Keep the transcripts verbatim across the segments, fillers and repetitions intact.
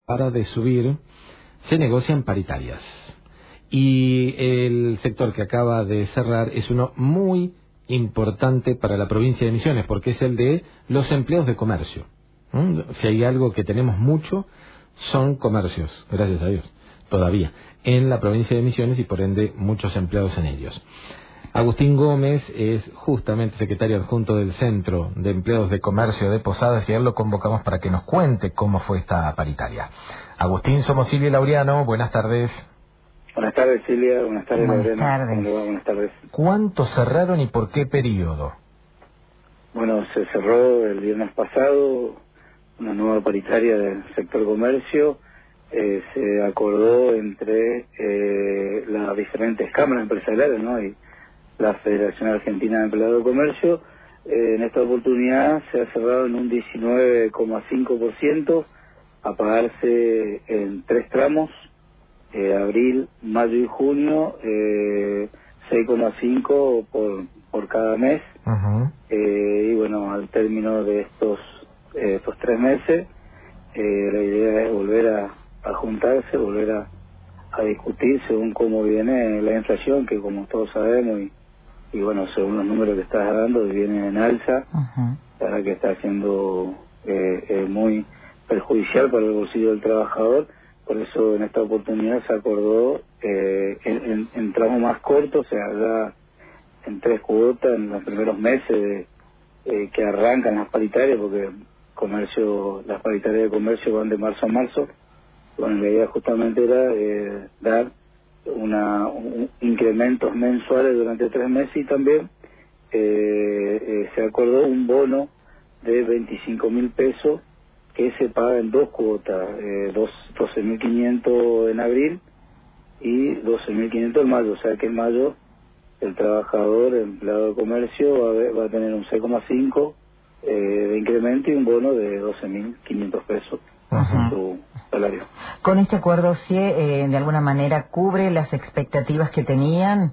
para de subir, se negocian paritarias. Y el sector que acaba de cerrar es uno muy importante para la provincia de Misiones, porque es el de los empleos de comercio. ¿Mm? Si hay algo que tenemos mucho, son comercios, gracias a Dios, todavía, en la provincia de Misiones y por ende muchos empleados en ellos. Agustín Gómez es justamente secretario adjunto del Centro de Empleados de Comercio de Posadas y a él lo convocamos para que nos cuente cómo fue esta paritaria. Agustín, somos Silvia y Laureano, buenas tardes. Buenas tardes, Silvia, buenas tardes, buenas Laureano. Tardes. ¿Cómo le va? Buenas tardes. ¿Cuánto cerraron y por qué periodo? Bueno, se cerró el viernes pasado una nueva paritaria del sector comercio. Eh, se acordó entre eh, las diferentes cámaras empresariales, ¿no? Y la Federación Argentina de Empleados de Comercio. Eh, en esta oportunidad se ha cerrado en un diecinueve coma cinco por ciento a pagarse en tres tramos. Eh, abril, mayo y junio, eh, seis coma cinco por, por cada mes. Uh-huh. eh, y bueno, al término de estos eh, estos tres meses, eh, la idea es volver a, a juntarse, volver a, a discutir según cómo viene la inflación, que como todos sabemos, y, y bueno, según los números que estás dando, viene en alza, uh-huh. La verdad que está siendo eh, eh, muy perjudicial para el bolsillo del trabajador. Por eso en esta oportunidad se acordó eh, en, en, en tramos más cortos, o sea, ya en tres cuotas en los primeros meses de, eh, que arrancan las paritarias, porque comercio, las paritarias de comercio van de marzo a marzo. Bueno, la idea justamente era eh, dar una un, incrementos mensuales durante tres meses y también eh, eh, se acordó un bono de veinticinco mil pesos que se paga en dos cuotas, eh, doce mil quinientos en abril y doce mil quinientos en mayo, o sea que en mayo el trabajador, el empleado de comercio va a, ver, va a tener un seis coma cinco eh, de incremento y un bono de doce mil quinientos pesos en su salario. ¿Con este acuerdo sí eh, de alguna manera cubre las expectativas que tenían?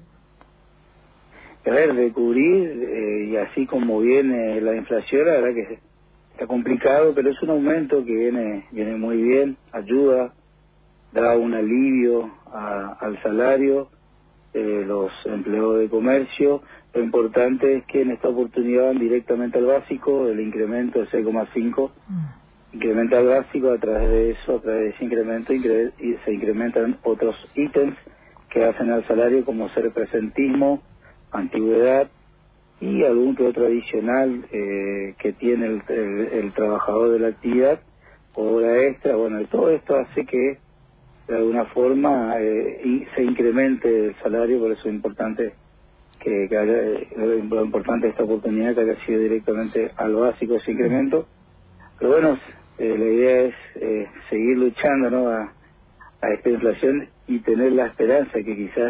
A ver, de cubrir, eh, y así como viene la inflación, la verdad que está complicado, pero es un aumento que viene viene muy bien, ayuda, da un alivio a, al salario de los empleados de comercio. Lo importante es que en esta oportunidad van directamente al básico, el incremento de seis coma cinco, mm. incrementa al básico, a través de eso, a través de ese incremento, incre y se incrementan otros ítems que hacen al salario, como ser presentismo, antigüedad, y algún que otro adicional eh, que tiene el, el, el trabajador de la actividad, hora extra. Bueno, todo esto hace que de alguna forma eh, y se incremente el salario. Por eso es importante que, que haya, eh, lo importante de esta oportunidad que haya sido directamente al básico ese incremento. Pero bueno, eh, la idea es eh, seguir luchando, ¿no?, a, a esta inflación y tener la esperanza que quizás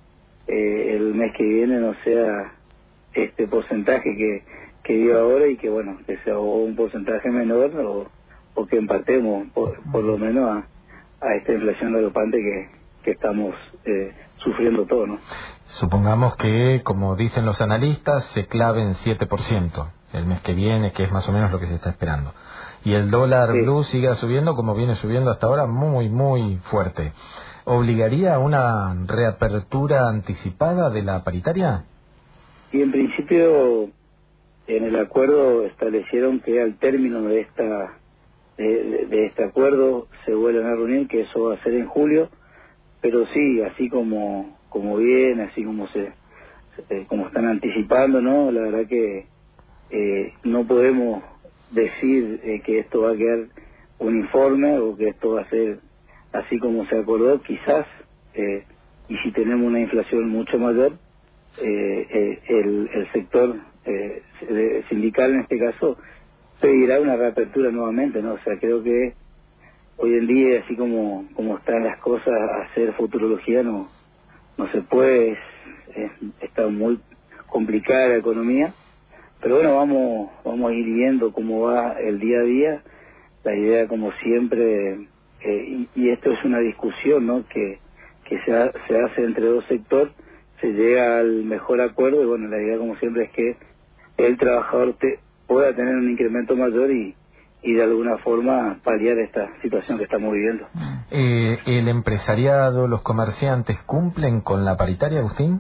eh, el mes que viene no sea este porcentaje que, que dio ahora, y que bueno, que sea un porcentaje menor, o, o que empatemos por, por lo menos a, a esta inflación galopante que, que estamos eh, sufriendo todos, ¿no? Supongamos que, como dicen los analistas, se clave en siete por ciento el mes que viene, que es más o menos lo que se está esperando, y el dólar sí. blue siga subiendo como viene subiendo hasta ahora, muy muy fuerte. ¿Obligaría a una reapertura anticipada de la paritaria? Y en principio, en el acuerdo establecieron que al término de esta de, de, de este acuerdo se vuelven a reunir, que eso va a ser en julio, pero sí, así como como viene, así como se eh, como están anticipando, ¿no? La verdad que eh, no podemos decir eh, que esto va a quedar uniforme o que esto va a ser así como se acordó, quizás, eh, y si tenemos una inflación mucho mayor, Eh, eh, el, el sector eh, sindical en este caso pedirá una reapertura nuevamente, ¿no? O sea, creo que hoy en día, así como como están las cosas, hacer futurología no no se puede, es, es, está muy complicada la economía, pero bueno, vamos vamos a ir viendo cómo va el día a día. La idea, como siempre, eh, y, y esto es una discusión, ¿no?, que que se, ha, se hace entre dos sectores, se llega al mejor acuerdo, y bueno, la idea como siempre es que el trabajador te, pueda tener un incremento mayor y, y de alguna forma paliar esta situación que estamos viviendo. Eh, ¿El empresariado, los comerciantes cumplen con la paritaria, Agustín?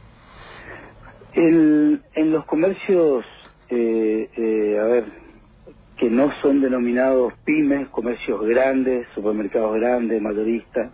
El, en los comercios, eh, eh, a ver, que no son denominados pymes, comercios grandes, supermercados grandes, mayoristas,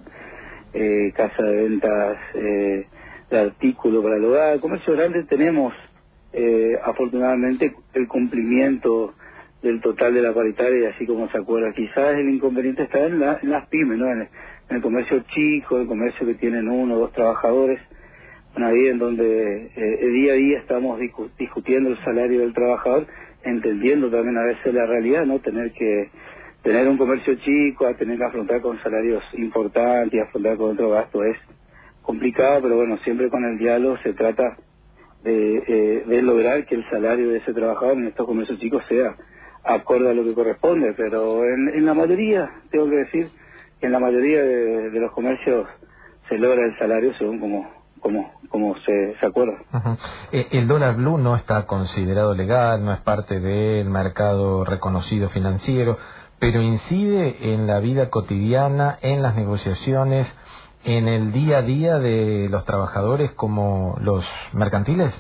eh, casa de ventas eh, de artículos para el hogar, comercios grandes, tenemos eh, afortunadamente el cumplimiento del total de la paritaria, así como se acuerda. Quizás el inconveniente está en, la, en las pymes, ¿no? En el, en el comercio chico, el comercio que tienen uno o dos trabajadores, una vida en donde eh, día a día estamos discu discutiendo el salario del trabajador, entendiendo también a veces la realidad, ¿no? Tener que tener un comercio chico, a tener que afrontar con salarios importantes y afrontar con otro gasto es complicado, pero bueno, siempre con el diálogo se trata de, eh, de lograr que el salario de ese trabajador en estos comercios chicos sea acorde a lo que corresponde, pero en, en la mayoría, tengo que decir, que en la mayoría de, de los comercios se logra el salario según como como como se, se acuerda. Uh-huh. eh, el dólar blue no está considerado legal, no es parte del mercado reconocido financiero, pero incide en la vida cotidiana, en las negociaciones, en el día a día de los trabajadores como los mercantiles.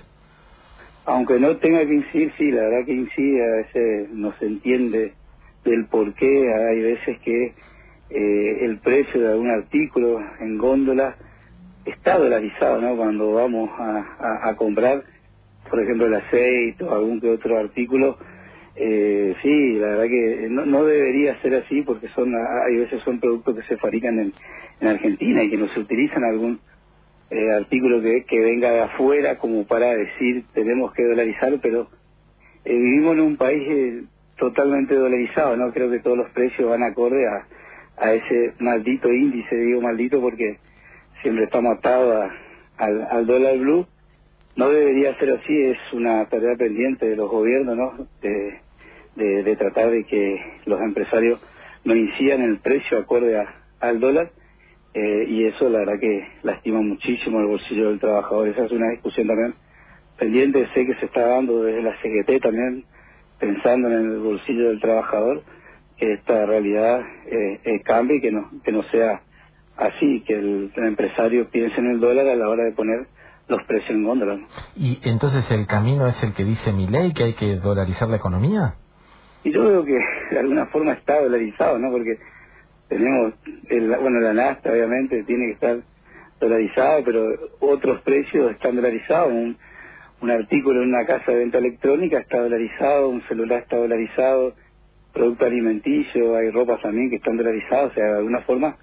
Aunque no tenga que incidir, sí, la verdad que incide, a veces no se entiende del por qué, hay veces que eh, el precio de algún artículo en góndola está dolarizado, ¿no? Cuando vamos a, a, a comprar, por ejemplo, el aceite o algún que otro artículo, eh, sí, la verdad que no, no debería ser así porque son, hay veces son productos que se fabrican en, en Argentina y que no se utilizan algún Eh, artículo que, que venga de afuera como para decir tenemos que dolarizar, pero eh, vivimos en un país eh, totalmente dolarizado, ¿no? Creo que todos los precios van acorde a, a ese maldito índice, digo maldito porque siempre estamos atados a, al, al dólar blue. No debería ser así, es una tarea pendiente de los gobiernos, ¿no? De, de, de tratar de que los empresarios no incidan en el precio acorde a, al dólar. Eh, y eso la verdad que lastima muchísimo el bolsillo del trabajador. Esa es una discusión también pendiente, sé que se está dando desde la C G T también, pensando en el bolsillo del trabajador, que esta realidad eh, eh, cambie y que no, que no sea así, que el, el empresario piense en el dólar a la hora de poner los precios en góndola, ¿no? ¿Y entonces el camino es el que dice Milei, que hay que dolarizar la economía? Y yo veo que de alguna forma está dolarizado, ¿no? Porque tenemos, el, bueno, la nafta obviamente tiene que estar dolarizado, pero otros precios están dolarizados. Un, un artículo en una casa de venta electrónica está dolarizado, un celular está dolarizado, producto alimenticio, hay ropas también que están dolarizadas, o sea, de alguna forma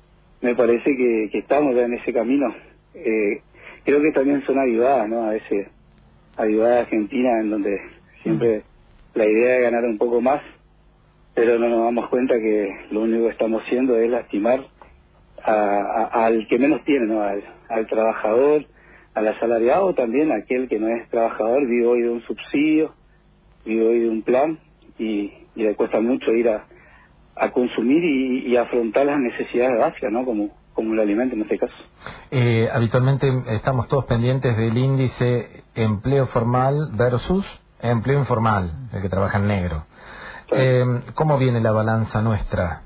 me parece que, que estamos ya en ese camino. Eh, creo que también son avivadas, ¿no? A veces avivadas Argentina, en donde siempre la idea es ganar un poco más, pero no nos damos cuenta que lo único que estamos haciendo es lastimar a, a, al que menos tiene, ¿no? Al, al trabajador, al asalariado, también aquel que no es trabajador, vive hoy de un subsidio, vive hoy de un plan y, y le cuesta mucho ir a, a consumir y, y afrontar las necesidades básicas, ¿no? Como, como el alimento en este caso. Eh, habitualmente estamos todos pendientes del índice empleo formal versus empleo informal, el que trabaja en negro. Eh, ¿Cómo viene la balanza nuestra?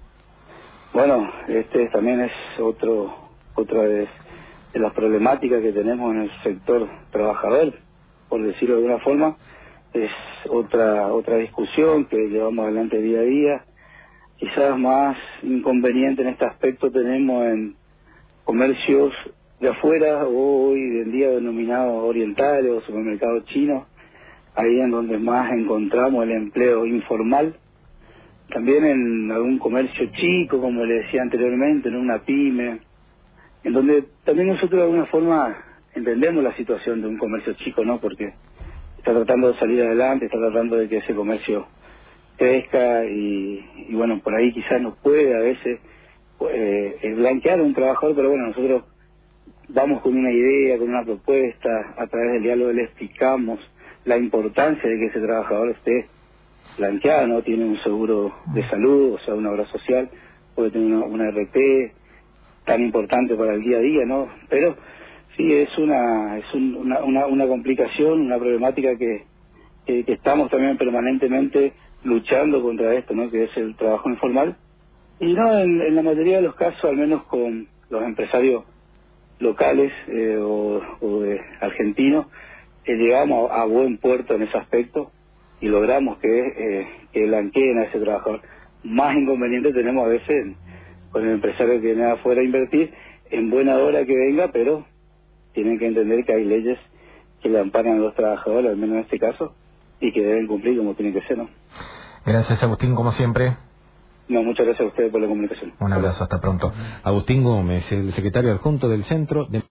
Bueno, este también es otro otra de, de las problemáticas que tenemos en el sector trabajador, por decirlo de alguna forma. Es otra otra discusión que llevamos adelante día a día. Quizás más inconveniente en este aspecto tenemos en comercios de afuera, hoy en día denominados orientales o supermercados chinos, ahí en donde más encontramos el empleo informal. También en algún comercio chico, como le decía anteriormente, en una pyme, en donde también nosotros de alguna forma entendemos la situación de un comercio chico, ¿no? Porque está tratando de salir adelante, está tratando de que ese comercio crezca y, y bueno, por ahí quizás nos puede a veces eh, blanquear a un trabajador, pero bueno, nosotros vamos con una idea, con una propuesta, a través del diálogo le explicamos la importancia de que ese trabajador esté blanqueado, ¿no? Tiene un seguro de salud, o sea, una obra social, puede tener una, una R P tan importante para el día a día, ¿no? Pero sí es una es un, una, una, una complicación, una problemática que, que, que estamos también permanentemente luchando contra esto, ¿no? Que es el trabajo informal. Y no, en, en la mayoría de los casos, al menos con los empresarios locales eh, o, o de argentinos, eh, llegamos a, a buen puerto en ese aspecto y logramos que, eh, que blanqueen a ese trabajador. Más inconveniente tenemos a veces en, con el empresario que viene afuera a invertir, en buena hora que venga, pero tienen que entender que hay leyes que le amparan a los trabajadores, al menos en este caso, y que deben cumplir como tienen que ser, ¿no? Gracias, Agustín, como siempre. No, muchas gracias a ustedes por la comunicación. Un abrazo, hasta pronto. Agustín Gómez, el secretario adjunto del Centro de